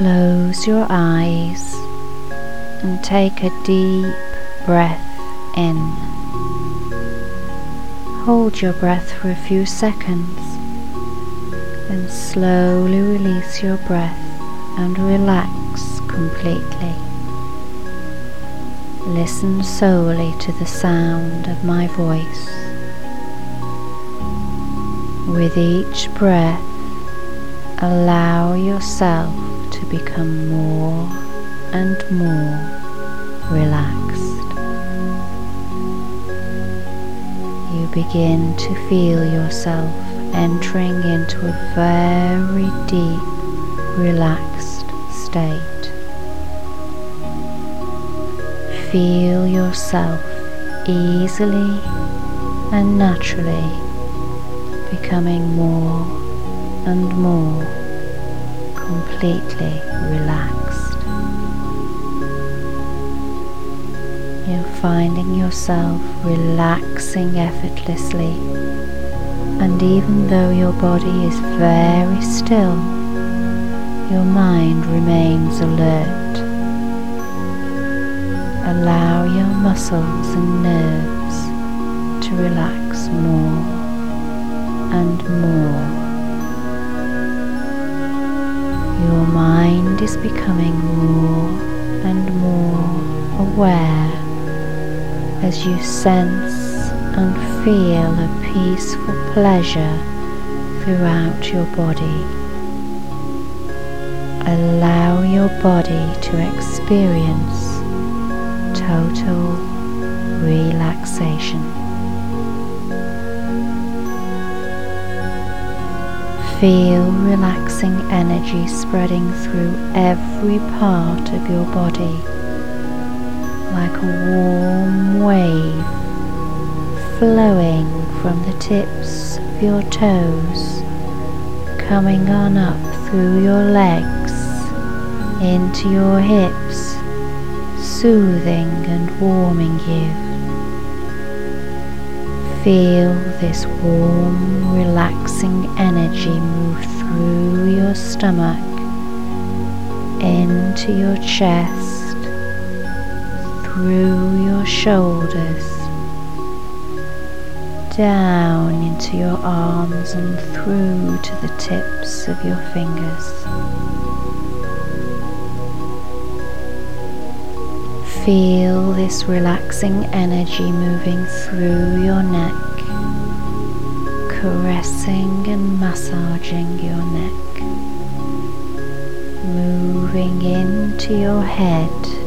Close your eyes and take a deep breath in. Hold your breath for a few seconds, then slowly release your breath and relax completely. Listen solely to the sound of my voice. With each breath, allow yourself to become more and more relaxed. You begin to feel yourself entering into a very deep, relaxed state. Feel yourself easily and naturally becoming more and more completely relaxed. You're finding yourself relaxing effortlessly, and even though your body is very still, your mind remains alert. Allow your muscles and nerves to relax more and more. Your mind is becoming more and more aware as you sense and feel a peaceful pleasure throughout your body. Allow your body to experience total relaxation. Feel relaxing energy spreading through every part of your body, like a warm wave flowing from the tips of your toes, coming on up through your legs, into your hips, soothing and warming you. Feel this warm, relaxing energy move through your stomach, into your chest, through your shoulders, down into your arms and through to the tips of your fingers. Feel this relaxing energy moving through your neck, caressing and massaging your neck, moving into your head,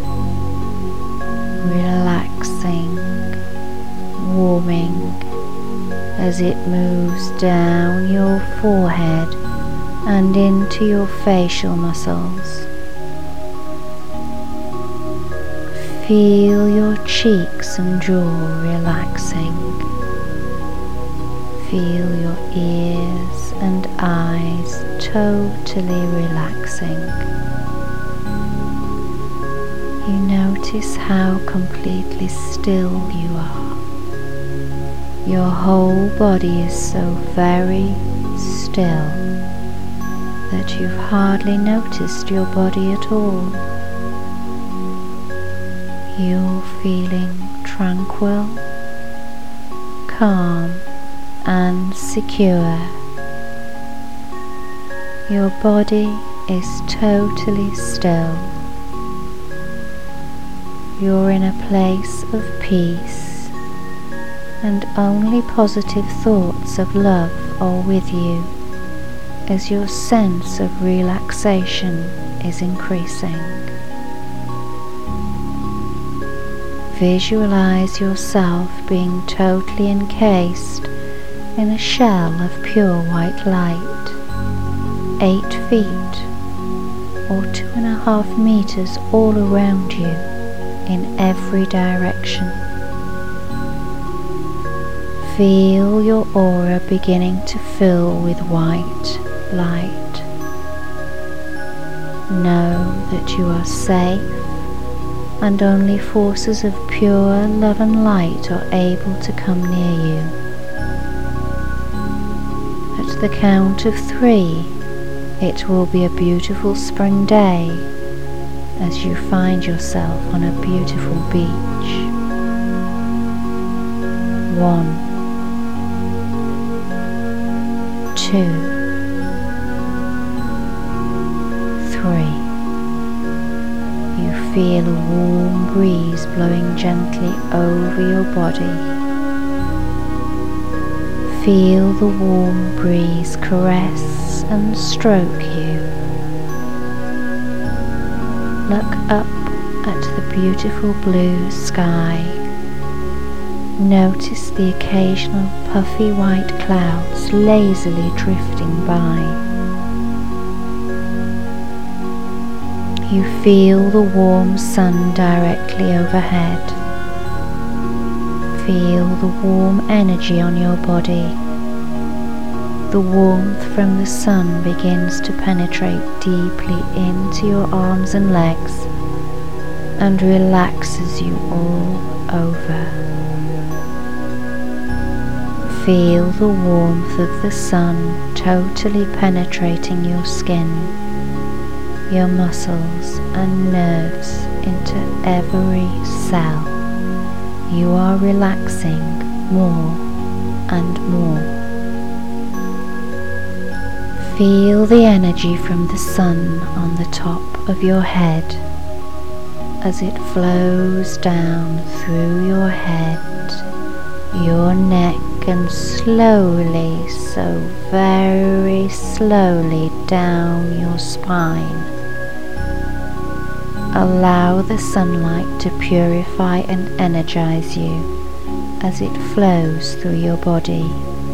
relaxing, warming as it moves down your forehead and into your facial muscles. Feel your cheeks and jaw relaxing. Feel your ears and eyes totally relaxing. You notice how completely still you are. Your whole body is so very still that you've hardly noticed your body at all. You're feeling tranquil, calm and secure. Your body is totally still. You're in a place of peace, and only positive thoughts of love are with you as your sense of relaxation is increasing. Visualize yourself being totally encased in a shell of pure white light, 8 feet or 2.5 meters all around you in every direction. Feel your aura beginning to fill with white light. Know that you are safe, and only forces of pure love and light are able to come near you. At the count of 3, It will be a beautiful spring day as you find yourself on a beautiful beach. 1, 2, 3. You feel a warm breeze blowing gently over your body. Feel the warm breeze caress and stroke you. Look up at the beautiful blue sky. Notice the occasional puffy white clouds lazily drifting by. You feel the warm sun directly overhead. Feel the warm energy on your body. The warmth from the sun begins to penetrate deeply into your arms and legs and relaxes you all over. Feel the warmth of the sun totally penetrating your skin, your muscles and nerves into every cell. You are relaxing more and more. Feel the energy from the sun on the top of your head as it flows down through your head, your neck, and slowly, so very slowly down your spine. Allow the sunlight to purify and energize you as it flows through your body.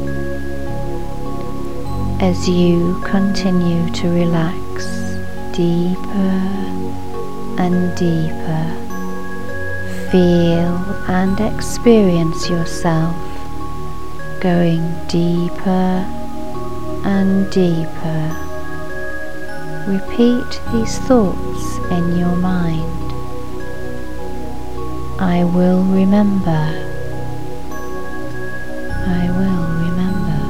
As you continue to relax deeper and deeper, feel and experience yourself going deeper and deeper. Repeat these thoughts in your mind. I will remember. I will remember.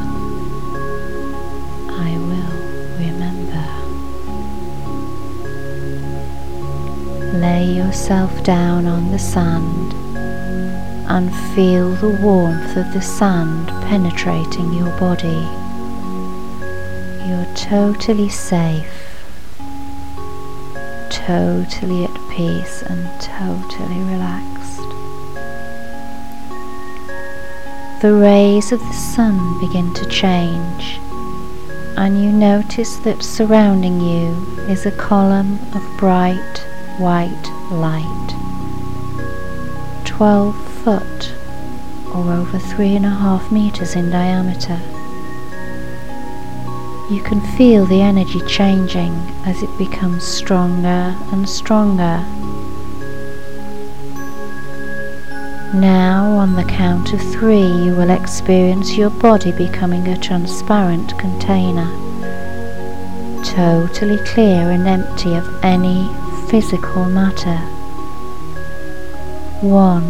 I will remember. Lay yourself down on the sand and feel the warmth of the sand penetrating your body. You're totally safe, totally at peace and totally relaxed. The rays of the sun begin to change, and you notice that surrounding you is a column of bright white light, 12 foot or over 3.5 meters in diameter. You can feel the energy changing as it becomes stronger and stronger. Now, on the count of 3, you will experience your body becoming a transparent container, totally clear and empty of any physical matter. 1,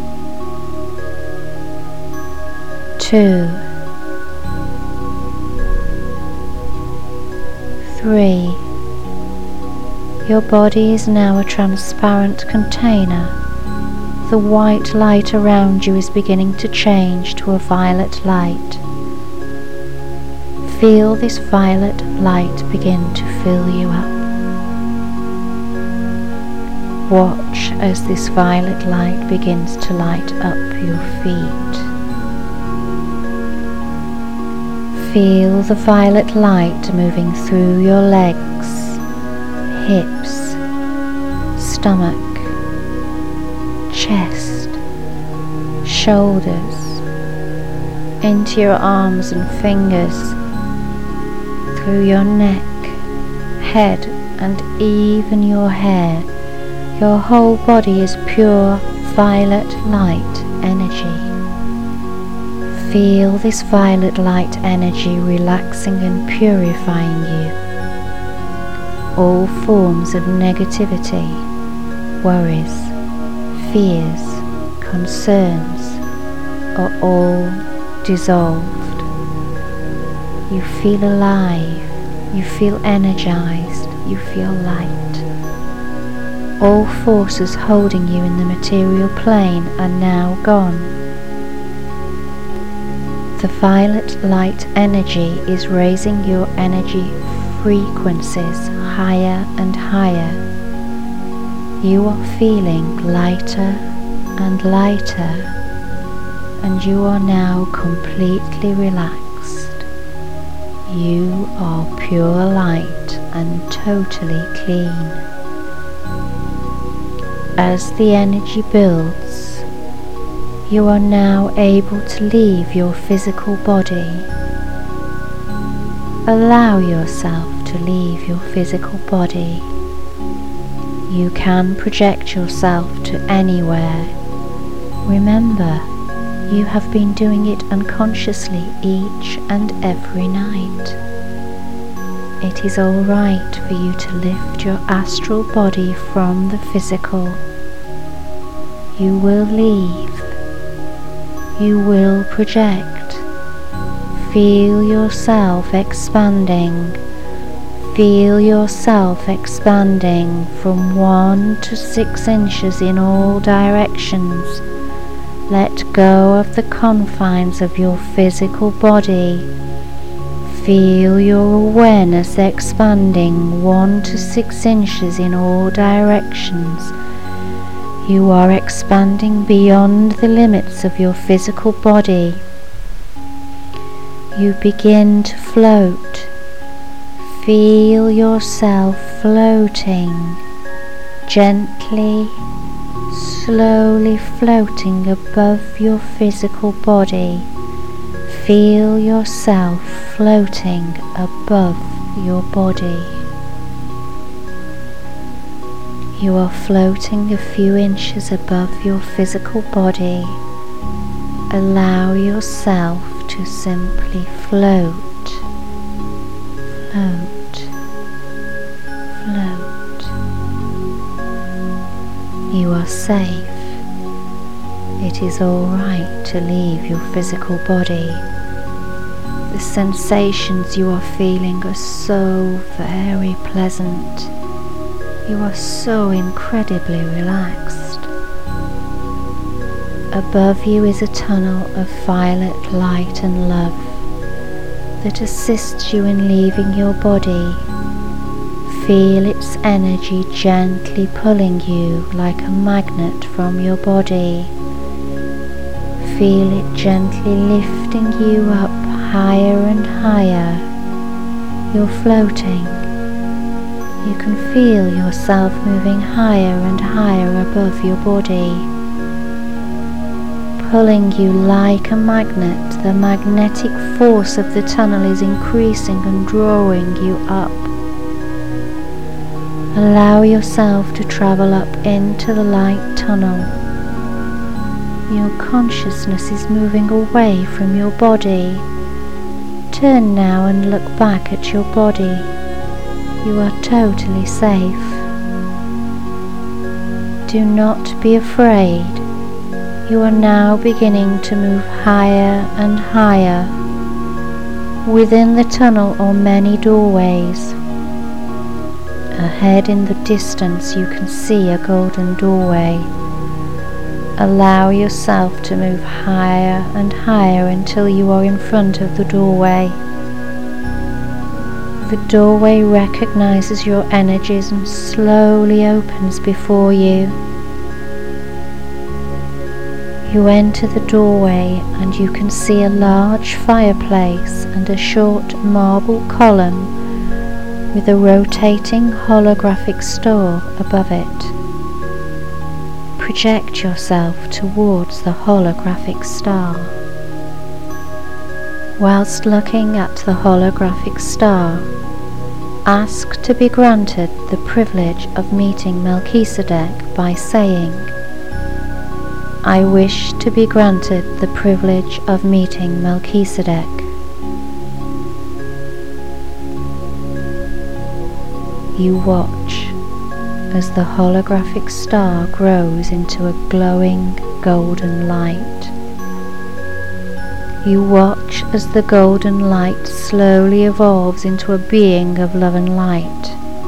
2, 3. Your body is now a transparent container. The white light around you is beginning to change to a violet light. Feel this violet light begin to fill you up. Watch as this violet light begins to light up your feet. Feel the violet light moving through your legs, hips, stomach, chest, shoulders, into your arms and fingers, through your neck, head and even your hair. Your whole body is pure violet light energy. Feel this violet light energy relaxing and purifying you. All forms of negativity, worries, fears, concerns are all dissolved. You feel alive, You feel energized, you feel light. All forces holding you in the material plane are now gone. The violet light energy is raising your energy frequencies higher and higher. You are feeling lighter and lighter, and you are now completely relaxed. You are pure light and totally clean. As the energy builds, you are now able to leave your physical body. Allow yourself to leave your physical body. You can project yourself to anywhere. Remember, you have been doing it unconsciously each and every night. It is all right for you to lift your astral body from the physical. You will leave. You will project. Feel yourself expanding. Feel yourself expanding from 1 to 6 inches in all directions. Let go of the confines of your physical body. Feel your awareness expanding 1 to 6 inches in all directions. You are expanding beyond the limits of your physical body. You begin to float. Feel yourself floating, gently, slowly floating above your physical body. Feel yourself floating above your body. You are floating a few inches above your physical body. Allow yourself to simply float. Float, float. You are safe. It is all right to leave your physical body. The sensations you are feeling are so very pleasant. You are so incredibly relaxed. Above you is a tunnel of violet light and love that assists you in leaving your body. Feel its energy gently pulling you like a magnet from your body. Feel it gently lifting you up higher and higher. You're floating. You can feel yourself moving higher and higher above your body. Pulling you like a magnet, the magnetic force of the tunnel is increasing and drawing you up. Allow yourself to travel up into the light tunnel. Your consciousness is moving away from your body. Turn now and look back at your body. You are totally safe. Do not be afraid. You are now beginning to move higher and higher. Within the tunnel are many doorways. Ahead in the distance you can see a golden doorway. Allow yourself to move higher and higher until you are in front of the doorway. The doorway recognizes your energies and slowly opens before you. You enter the doorway and you can see a large fireplace and a short marble column with a rotating holographic star above it. Project yourself towards the holographic star. Whilst looking at the holographic star, ask to be granted the privilege of meeting Melchizedek by saying, I wish to be granted the privilege of meeting Melchizedek. You watch as the holographic star grows into a glowing golden light. You watch as the golden light slowly evolves into a being of love and light.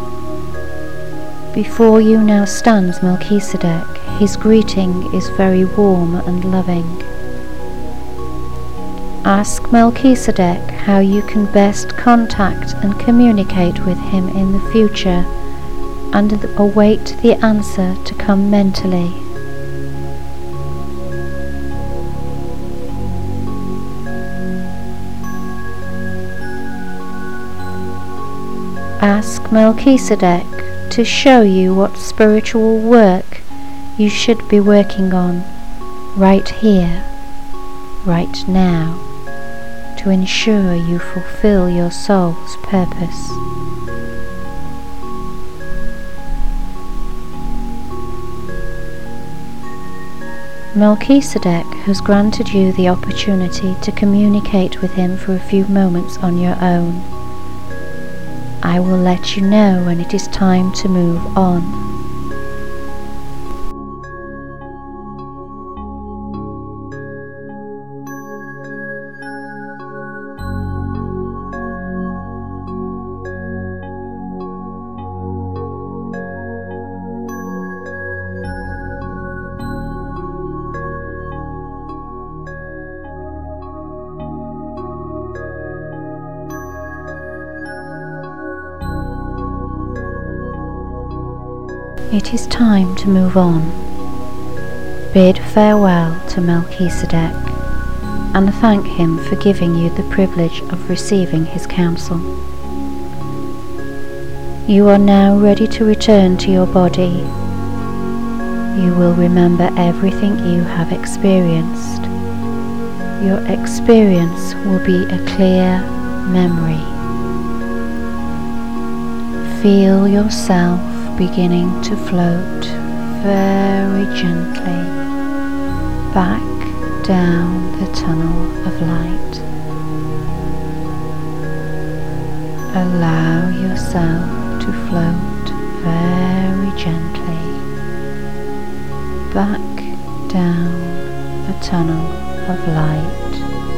Before you now stands Melchizedek. His greeting is very warm and loving. Ask Melchizedek how you can best contact and communicate with him in the future, and await the answer to come mentally. Ask Melchizedek to show you what spiritual work you should be working on right here, right now, to ensure you fulfill your soul's purpose. Melchizedek has granted you the opportunity to communicate with him for a few moments on your own. I will let you know when it is time to move on. It is time to move on. Bid farewell to Melchizedek and thank him for giving you the privilege of receiving his counsel. You are now ready to return to your body. You will remember everything you have experienced. Your experience will be a clear memory. Feel yourself beginning to float very gently back down the tunnel of light. Allow yourself to float very gently back down the tunnel of light.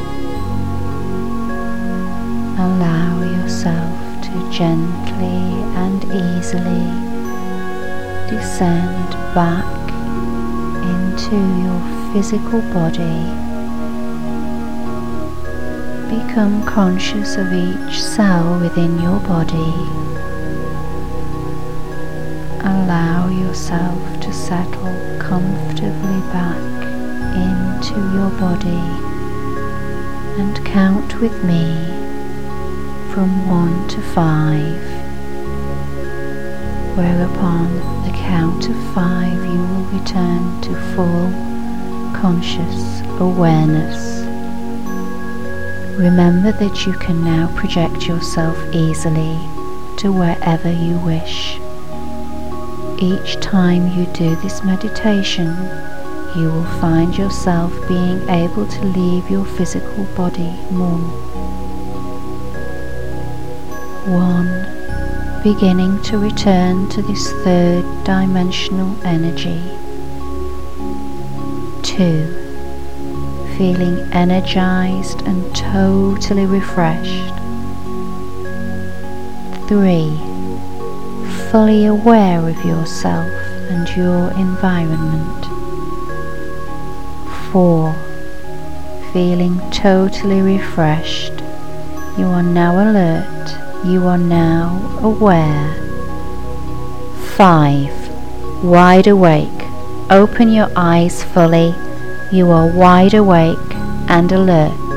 Allow yourself to gently and easily descend back into your physical body. Become conscious of each cell within your body. Allow yourself to settle comfortably back into your body and count with me from 1 to 5. Whereupon the count of 5 you will return to full conscious awareness. Remember that you can now project yourself easily to wherever you wish. Each time you do this meditation, you will find yourself being able to leave your physical body more. 1. Beginning to return to this third dimensional energy. 2. Feeling energized and totally refreshed. 3. Fully aware of yourself and your environment. 4. Feeling totally refreshed. You are now alert. You are now aware. 5. Wide awake. Open your eyes fully. You are wide awake and alert.